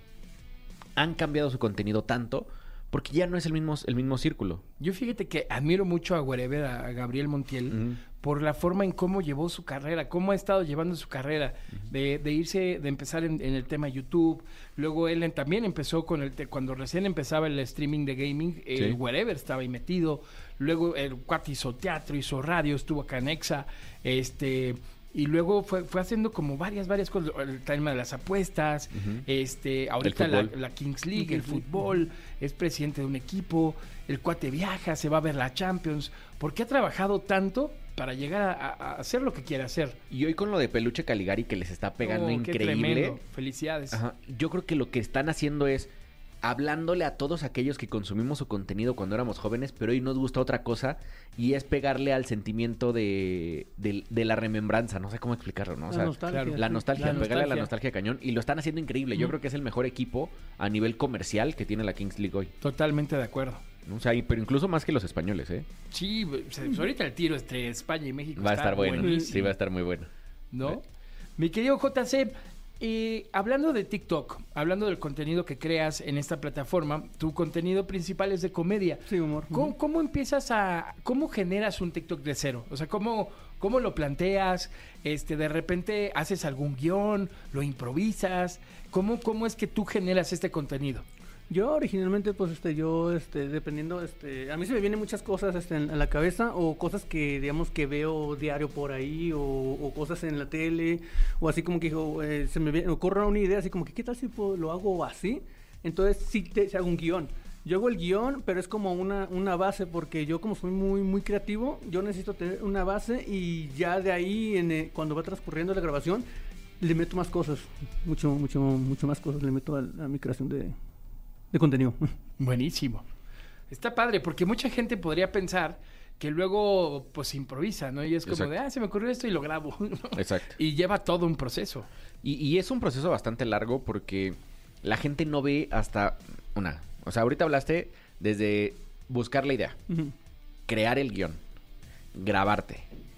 han cambiado su contenido tanto porque ya no es el mismo, el mismo círculo. Yo fíjate que admiro mucho a Wherever, a Gabriel Montiel, uh-huh. por la forma en cómo llevó su carrera, cómo ha estado llevando su carrera, uh-huh. de, de irse, de empezar en, en el tema YouTube. Luego él en, también empezó con el, cuando recién empezaba el streaming de gaming, el sí. Wherever estaba ahí metido. Luego el cuate hizo teatro, hizo radio, estuvo acá en Exa, este... Y luego fue, fue haciendo como varias, varias cosas. El tema de las apuestas, uh-huh. este, ahorita la, la Kings League, uh-huh. el fútbol, es presidente de un equipo, el cuate viaja, se va a ver la Champions. ¿Por qué ha trabajado tanto para llegar a, a hacer lo que quiere hacer? Y hoy con lo de Peluche Caligari que les está pegando oh, increíble. Felicidades. Ajá. Yo creo que lo que están haciendo es hablándole a todos aquellos que consumimos su contenido cuando éramos jóvenes, pero hoy nos gusta otra cosa, y es pegarle al sentimiento de, de, de la remembranza, no sé cómo explicarlo, ¿no? O sea, la nostalgia. Claro, la nostalgia, la pegarle nostalgia. a la nostalgia cañón, y lo están haciendo increíble. Yo mm. creo que es el mejor equipo a nivel comercial que tiene la Kings League hoy. Totalmente de acuerdo. O sea, y, pero incluso más que los españoles, ¿eh? Sí, o sea, pues ahorita el tiro entre España y México va a está estar bueno. buenísimo. Sí, va a estar muy bueno. ¿No? ¿Eh? Mi querido J C, Eh, hablando de TikTok, hablando del contenido que creas en esta plataforma, tu contenido principal es de comedia. Sí, humor. ¿Cómo, uh-huh. ¿Cómo empiezas a... ¿Cómo generas un TikTok de cero? O sea, ¿cómo, cómo lo planteas? Este, ¿de repente haces algún guión? ¿Lo improvisas? ¿Cómo, cómo es que tú generas este contenido? Yo originalmente, pues, este, yo, este, dependiendo, este, a mí se me vienen muchas cosas, este, en, en la cabeza, o cosas que, digamos, que veo diario por ahí, o, o cosas en la tele, o así como que, digo, eh, se me, viene, me ocurre una idea, así como que, ¿qué tal si puedo, lo hago así? Entonces, sí, te, se hago un guión. Yo hago el guión, pero es como una, una base, porque yo como soy muy, muy creativo, yo necesito tener una base, y ya de ahí, en el, cuando va transcurriendo la grabación, le meto más cosas, mucho, mucho, mucho más cosas le meto a, a mi creación de... de contenido. Buenísimo. Está padre, porque mucha gente podría pensar que luego pues improvisa, ¿no? Y es como Exacto. de, ah, se me ocurrió esto y lo grabo. Exacto. Y lleva todo un proceso. Y, y es un proceso bastante largo porque la gente no ve hasta una. O sea, ahorita hablaste desde buscar la idea, uh-huh. crear el guión, grabarte,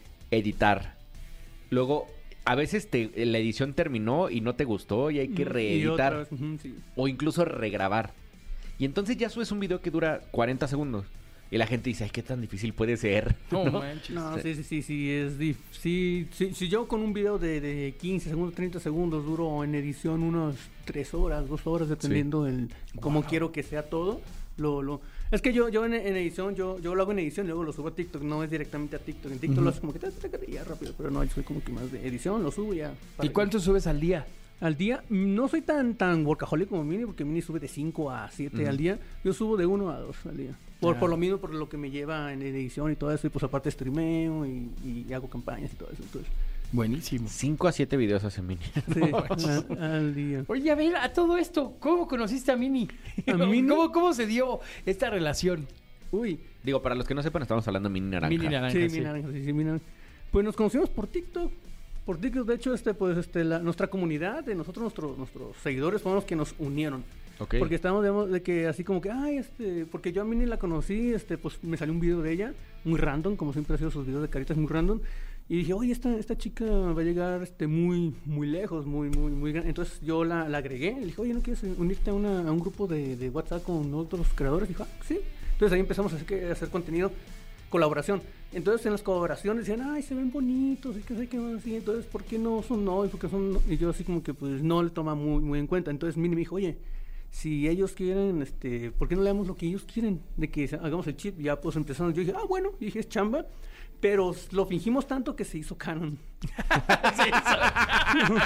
editar, luego... A veces te, la edición terminó y no te gustó y hay que reeditar. Uh-huh, sí. O incluso regrabar. Y entonces ya subes un video que dura cuarenta segundos. Y la gente dice, ay, qué tan difícil puede ser. No, ¿no? manches. No, sí, sí, sí, sí, es dif- sí, sí, si yo con un video de, de quince segundos, treinta segundos, duro en edición unos tres horas, dos horas, dependiendo sí. del cómo wow. quiero que sea todo. Lo, lo... Es que yo, yo en, en edición, yo, yo lo hago en edición y luego lo subo a TikTok, no es directamente a TikTok. En TikTok uh-huh. lo haces como que ya rápido, pero no, yo soy como que más de edición, lo subo ya. ¿Y cuánto que... subes al día? Al día, no soy tan tan workaholic como Mini, porque Mini sube de cinco a siete uh-huh. al día. Yo subo de uno a dos al día. Por, ah. por lo mismo, por lo que me lleva en edición y todo eso. Y pues aparte streameo y, y hago campañas y todo eso. Entonces, buenísimo. cinco a siete videos hace Mini. Sí, al, al día. Oye, a ver, a todo esto, ¿cómo conociste a Mini? ¿A Mini? ¿Cómo, ¿Cómo se dio esta relación? Uy. Digo, para los que no sepan, estamos hablando de Mini Naranja. Mini Naranja, sí. sí. Mini Naranja, sí, sí, Mini Naranja. Pues nos conocimos por TikTok. Por TikTok, de hecho, este, pues, este, la, nuestra comunidad, de nosotros, nuestro, nuestros seguidores, fueron los que nos unieron. Ok. Porque estábamos, digamos, de que así como que, ay, este, porque yo a mí ni la conocí, este, pues me salió un video de ella, muy random, como siempre ha sido sus videos de caritas, muy random. Y dije, oye, esta, esta chica va a llegar este, muy, muy lejos, muy, muy, muy grande. Entonces yo la, la agregué, le dije, oye, ¿no quieres unirte a, una, a un grupo de, de WhatsApp con otros creadores? Y dijo, ah, sí. Entonces ahí empezamos a hacer, a hacer contenido, colaboración. Entonces en las colaboraciones decían, ay, se ven bonitos, y que sé que no así, entonces, ¿por qué no son no? Y, porque son no? Y yo así como que pues no le toma muy, muy en cuenta. Entonces Mini me dijo, oye, si ellos quieren, este, ¿por qué no le damos lo que ellos quieren? De que hagamos el chip. Ya pues empezamos, yo dije, ah, bueno, y dije, es chamba. Pero lo fingimos tanto que se hizo canon. Se hizo canon.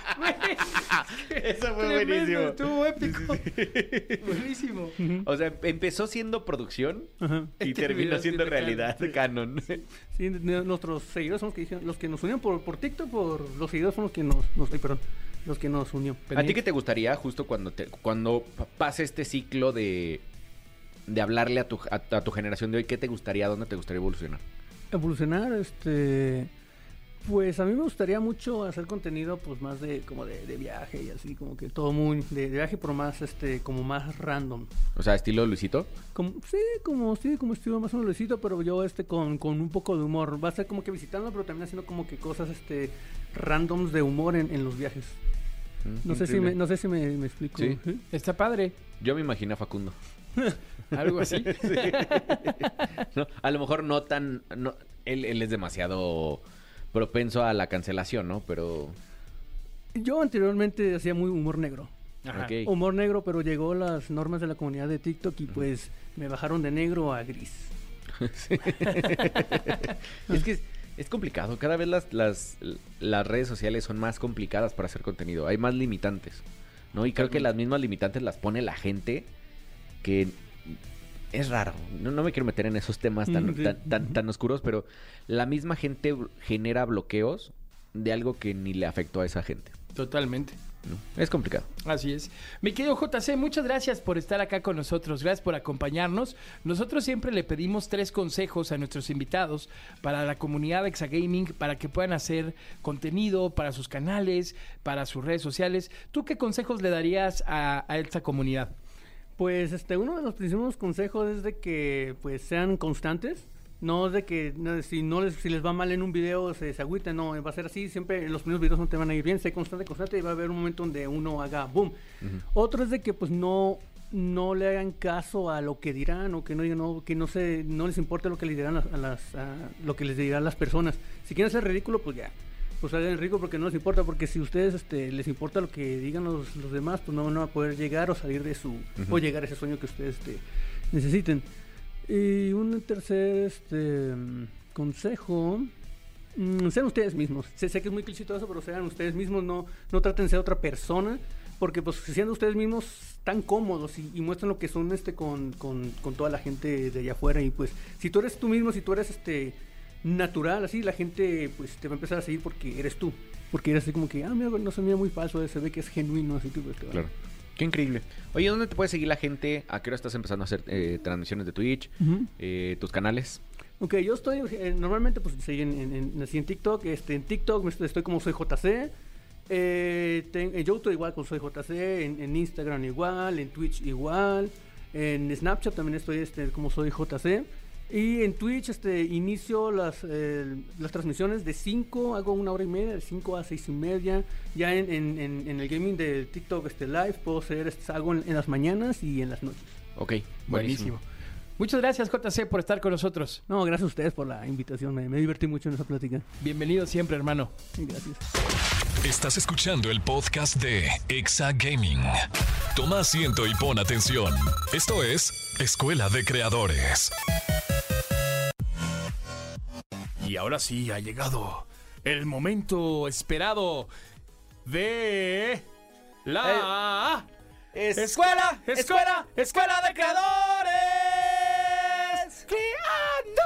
Eso fue Tremendo, buenísimo. Estuvo épico. Buenísimo. O sea, empezó siendo producción Ajá. y terminó siendo realidad canon. Sí, nuestros seguidores son los que dijeron, los que nos unieron por, por TikTok, por los seguidores fueron los que nos, nos ay, perdón, los que nos unió. ¿A ti qué te gustaría justo cuando te, cuando pase este ciclo de, de hablarle a tu, a, a tu generación de hoy? ¿Qué te gustaría? ¿Dónde te gustaría evolucionar? Evolucionar, este, pues a mí me gustaría mucho hacer contenido, pues más de como de, de viaje y así, como que todo muy de, de viaje, pero más, este, como más random. O sea, estilo Luisito. Como, sí, como, sí, como estilo más o menos Luisito, pero yo, este, con, con un poco de humor. Va a ser como que visitando, pero también haciendo como que cosas, este, randoms de humor en, en los viajes. Mm, no, sé si me, no sé si me, me explico. Sí. ¿Sí? Está padre. Yo me imagino a Facundo. Algo así. Sí. No, a lo mejor no tan... No, él, él es demasiado propenso a la cancelación, ¿no? Pero... Yo anteriormente hacía muy humor negro. Ajá. Ok. Humor negro, pero llegó las normas de la comunidad de TikTok y pues me bajaron de negro a gris. Sí. Es que es, es complicado. Cada vez las, las, las redes sociales son más complicadas para hacer contenido. Hay más limitantes, ¿no? Y creo que las mismas limitantes las pone la gente, que es raro. No, no me quiero meter en esos temas tan, tan, tan, tan oscuros, pero la misma gente genera bloqueos de algo que ni le afectó a esa gente, Totalmente. ¿no? Es complicado. Así es. Mi querido J C, muchas gracias por estar acá con nosotros. Gracias por acompañarnos. Nosotros siempre le pedimos tres consejos a nuestros invitados para la comunidad de Exagaming, para que puedan hacer contenido para sus canales, para sus redes sociales. ¿Tú qué consejos le darías a, a esta comunidad? Pues este uno de los principales consejos es de que pues sean constantes. No es de que no, si no les, si les va mal en un video se, se agüiten, no, va a ser así, siempre en los primeros videos no te van a ir bien, sé constante, constante y va a haber un momento donde uno haga boom. Uh-huh. Otro es de que pues no, no le hagan caso a lo que dirán o que no, no que no se, no les importe lo que les dirán a, a las, a lo que les dirán las personas. Si quieren ser ridículo, pues ya, pues hagan ridículo porque no les importa, porque si ustedes este, les importa lo que digan los, los demás, pues no van a poder llegar o salir de su, uh-huh. o llegar a ese sueño que ustedes este, necesiten. Y un tercer este, consejo, mmm, sean ustedes mismos. Sé, sé que es muy cliché eso, pero sean ustedes mismos, no, no traten de ser otra persona, porque pues siendo ustedes mismos tan cómodos y, y muestran lo que son este con, con, con toda la gente de allá afuera. Y pues si tú eres tú mismo, si tú eres este natural, así la gente pues te va a empezar a seguir porque eres tú, porque eres así como que, ah, mira, no se mira muy falso, se ve que es genuino, así que pues, claro. Qué increíble. Oye, ¿dónde te puede seguir la gente? ¿A qué hora estás empezando a hacer eh, transmisiones de Twitch? Uh-huh. eh, ¿Tus canales? Ok, yo estoy, eh, normalmente pues estoy en, en, en, en TikTok, este, en TikTok estoy, estoy como soy J C, eh, ten, en YouTube igual como soy J C, en, en Instagram igual, en Twitch igual, en Snapchat también estoy este, como soy J C. Y en Twitch este, inicio las, eh, las transmisiones de cinco, hago una hora y media, de cinco a seis y media. Ya en, en, en, en el gaming de TikTok este, live puedo hacer, este, hago en, en las mañanas y en las noches. Ok, buenísimo. buenísimo. Muchas gracias, J C, por estar con nosotros. No, gracias a ustedes por la invitación, me, me divertí mucho en esa plática. Bienvenido siempre, hermano. Gracias. Estás escuchando el podcast de Exagaming. Toma asiento y pon atención. Esto es Escuela de Creadores. Y ahora sí ha llegado el momento esperado de la eh, es... escuela, escuela, escuela de creadores. Creando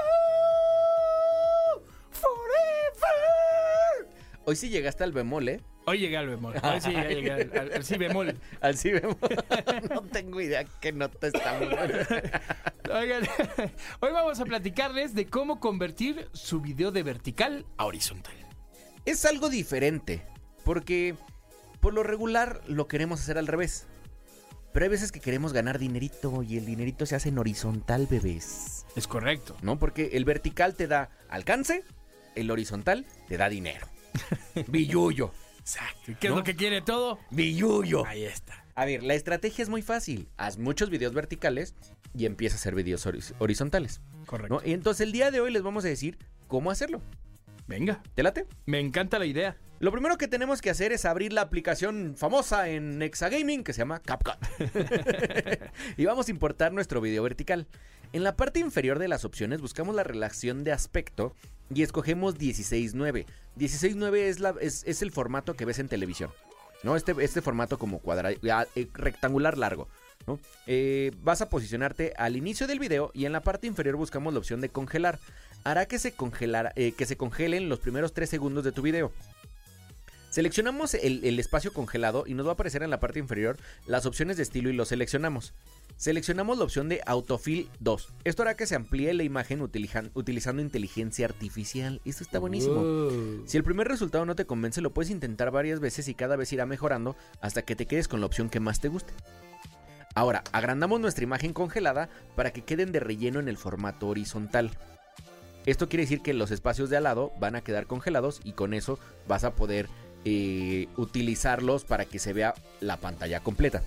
forever. Hoy sí llegaste al bemol, ¿eh? Hoy llegué al bemol. Hoy sí llegué al, al, al si bemol. Al si bemol. No tengo idea qué nota está muy buena. Oigan, hoy vamos a platicarles de cómo convertir su video de vertical a horizontal. Es algo diferente, porque por lo regular lo queremos hacer al revés. Pero hay veces que queremos ganar dinerito y el dinerito se hace en horizontal, bebés. Es correcto. ¿No? Porque el vertical te da alcance, el horizontal te da dinero. Billullo. Exacto. ¿Y qué ¿No? es lo que quiere todo? Billullo. Ahí está. A ver, la estrategia es muy fácil. Haz muchos videos verticales y empieza a hacer videos horiz- horizontales. Correcto. ¿No? Y entonces el día de hoy les vamos a decir cómo hacerlo. Venga. ¿Te late? Me encanta la idea. Lo primero que tenemos que hacer es abrir la aplicación famosa en Exagaming que se llama CapCut. Y vamos a importar nuestro video vertical. En la parte inferior de las opciones buscamos la relación de aspecto y escogemos dieciséis nueve. dieciséis nueve es, la, es, es el formato que ves en televisión, ¿no? Este, este formato como cuadrado, eh, rectangular largo, ¿no? Eh, vas a posicionarte al inicio del video y en la parte inferior buscamos la opción de congelar. Hará que se, congelara, eh, que se congelen los primeros tres segundos de tu video. Seleccionamos el, el espacio congelado y nos va a aparecer en la parte inferior las opciones de estilo y lo seleccionamos. Seleccionamos la opción de Autofill dos. Esto hará que se amplíe la imagen utiliza- utilizando inteligencia artificial. Esto está buenísimo. Wow. Si el primer resultado no te convence, lo puedes intentar varias veces y cada vez irá mejorando hasta que te quedes con la opción que más te guste. Ahora, agrandamos nuestra imagen congelada para que queden de relleno en el formato horizontal. Esto quiere decir que los espacios de al lado van a quedar congelados y con eso vas a poder eh, utilizarlos para que se vea la pantalla completa.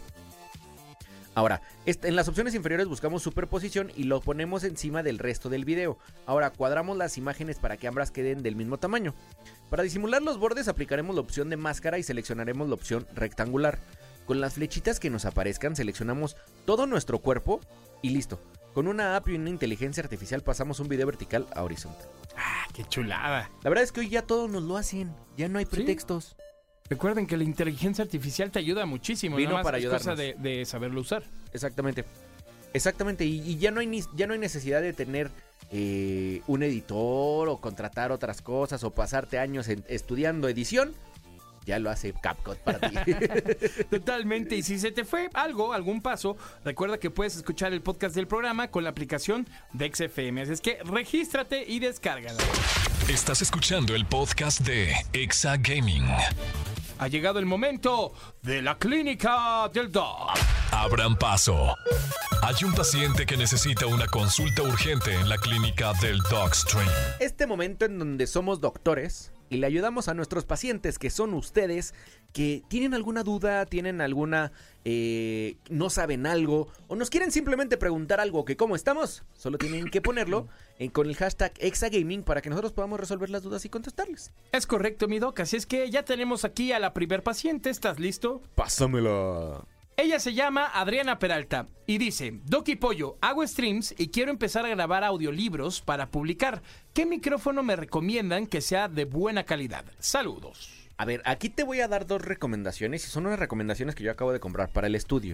Ahora, en las opciones inferiores buscamos superposición y lo ponemos encima del resto del video. Ahora, cuadramos las imágenes para que ambas queden del mismo tamaño. Para disimular los bordes aplicaremos la opción de máscara y seleccionaremos la opción rectangular. Con las flechitas que nos aparezcan seleccionamos todo nuestro cuerpo y listo. Con una app y una inteligencia artificial pasamos un video vertical a horizontal. Ah, qué chulada. La verdad es que hoy ya todos nos lo hacen. Ya no hay pretextos. Recuerden que la inteligencia artificial te ayuda muchísimo. Vino nada más para es ayudarnos. cosa de, de saberlo usar. Exactamente. Exactamente. Y, y ya no hay ni, ya no hay necesidad de tener eh, un editor o contratar otras cosas o pasarte años en, estudiando edición. Ya lo hace CapCut para ti. Totalmente. Y si se te fue algo, algún paso, recuerda que puedes escuchar el podcast del programa con la aplicación de X F M. Así es que regístrate y descárgala. Estás escuchando el podcast de Exagaming. Ha llegado el momento de la clínica del Doc. Abran paso. Hay un paciente que necesita una consulta urgente en la clínica del Dogstream. Este momento en donde somos doctores y le ayudamos a nuestros pacientes, que son ustedes, que tienen alguna duda, tienen alguna, eh, no saben algo, o nos quieren simplemente preguntar algo, que cómo estamos, solo tienen que ponerlo en, con el hashtag Exagaming para que nosotros podamos resolver las dudas y contestarles. Es correcto, mi Doc. Así es que ya tenemos aquí a la primer paciente. ¿Estás listo? Pásamela. Ella se llama Adriana Peralta y dice: Doc y Pollo, hago streams y quiero empezar a grabar audiolibros para publicar. ¿Qué micrófono me recomiendan que sea de buena calidad? Saludos. A ver, aquí te voy a dar dos recomendaciones y son unas recomendaciones que yo acabo de comprar para el estudio.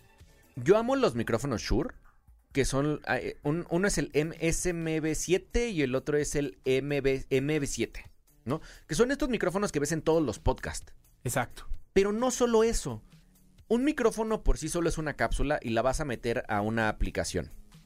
Yo amo los micrófonos Shure, que son, eh, un, uno es el S M B siete y el otro es el M B siete, ¿no? Que son estos micrófonos que ves en todos los podcasts. Exacto. Pero no solo eso. Un micrófono por sí solo es una cápsula y la vas a meter a una aplicación.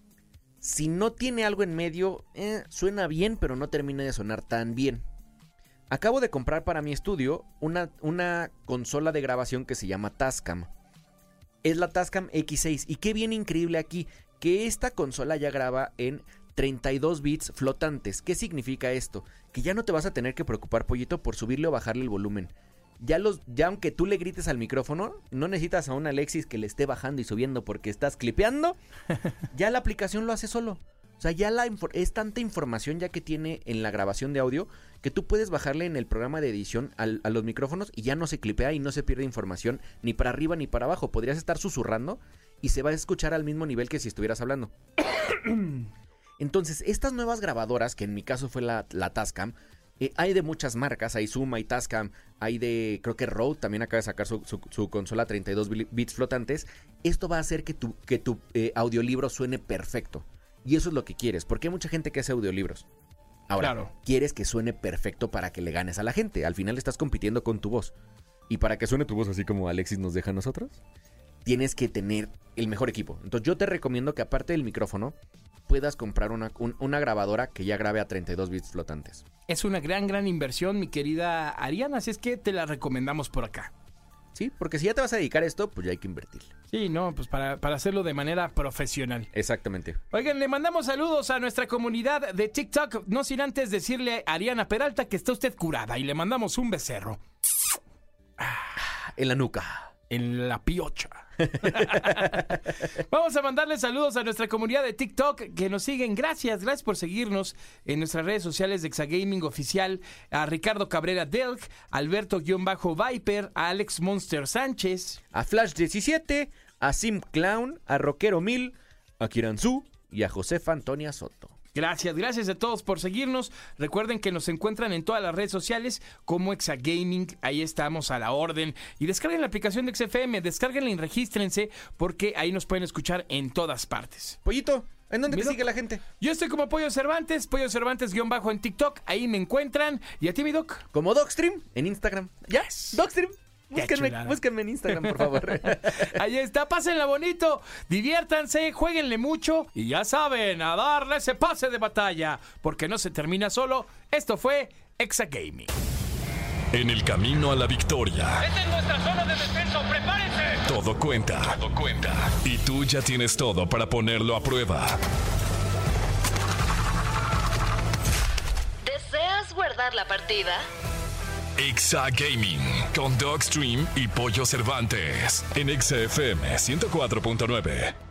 Si no tiene algo en medio, eh, suena bien, pero no termina de sonar tan bien. Acabo de comprar para mi estudio una, una consola de grabación que se llama Tascam. Es la Tascam X seis. Y qué bien increíble aquí, que esta consola ya graba en treinta y dos bits flotantes. ¿Qué significa esto? Que ya no te vas a tener que preocupar, pollito, por subirle o bajarle el volumen. Ya, los, ya aunque tú le grites al micrófono, no necesitas a un Alexis que le esté bajando y subiendo porque estás clipeando. Ya la aplicación lo hace solo. O sea, ya la es tanta información ya que tiene en la grabación de audio que tú puedes bajarle en el programa de edición al, a los micrófonos y ya no se clipea y no se pierde información ni para arriba ni para abajo. Podrías estar susurrando y se va a escuchar al mismo nivel que si estuvieras hablando. Entonces, estas nuevas grabadoras, que en mi caso fue la, la Tascam, Eh, hay de muchas marcas, hay Zoom, hay Tascam, hay de, creo que Rode también acaba de sacar su, su, su consola treinta y dos bits flotantes. Esto va a hacer que tu, que tu eh, audiolibro suene perfecto. Y eso es lo que quieres, porque hay mucha gente que hace audiolibros. Ahora, Claro. quieres que suene perfecto para que le ganes a la gente. Al final estás compitiendo con tu voz. Y para que suene tu voz así como Alexis nos deja a nosotros, tienes que tener el mejor equipo. Entonces yo te recomiendo que aparte del micrófono puedas comprar una, un, una grabadora que ya grabe a treinta y dos bits flotantes. Es una gran, gran inversión, mi querida Ariana, así es que te la recomendamos por acá. Sí, porque si ya te vas a dedicar a esto, pues ya hay que invertir. Sí, no, pues para, para hacerlo de manera profesional. Exactamente. Oigan, le mandamos saludos a nuestra comunidad de TikTok, no sin antes decirle a Ariana Peralta que está usted curada y le mandamos un becerro. En la nuca. En la piocha. Vamos a mandarle saludos a nuestra comunidad de TikTok que nos siguen. Gracias, gracias por seguirnos en nuestras redes sociales de Exagaming Oficial. A Ricardo Cabrera Delk, Alberto-Viper, a Alex Monster Sánchez, A Flash diecisiete, a Sim Clown, a Rockero Mil, a Kiranzu y a Josefa Antonia Soto. Gracias, gracias a todos por seguirnos. Recuerden que nos encuentran en todas las redes sociales como Exagaming. Ahí estamos a la orden. Y descarguen la aplicación de X F M, descárguenla y regístrense porque ahí nos pueden escuchar en todas partes. Pollito, ¿en dónde te Mira, sigue la gente? Yo estoy como Pollo Cervantes, Pollo Cervantes guión bajo en TikTok. Ahí me encuentran. ¿Y a ti, mi Doc? Como Docstream en Instagram. ¿Ya? Yes. Docstream. Qué Búsquenme, chulada. búsquenme en Instagram, por favor. Ahí está, pásenla bonito, diviértanse, jueguenle mucho y ya saben, a darle ese pase de batalla, porque no se termina solo. Esto fue Exagaming. En el camino a la victoria, ¡Esta es nuestra zona de descenso! ¡Prepárense! todo cuenta. Todo cuenta. Y tú ya tienes todo para ponerlo a prueba. ¿Deseas guardar la partida? Exagaming con Dogstream y Pollo Cervantes en X F M ciento cuatro punto nueve.